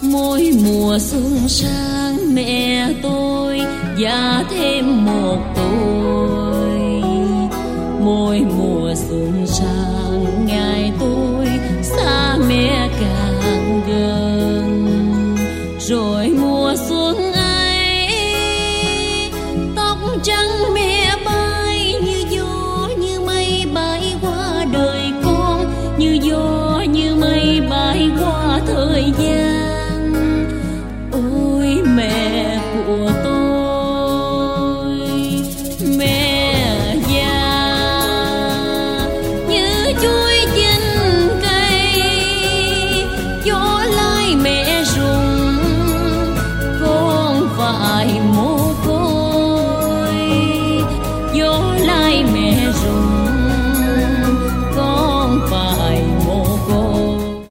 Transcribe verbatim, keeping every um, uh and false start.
Mỗi mùa xuân sang mẹ tôi già thêm một tuổi. Mỗi mùa xuân sang ngày tôi xa mẹ càng gần. Rồi mùa xuân ấy tóc trắng mẹ bay như gió như mây bay qua đời con, như gió như mây bay qua thời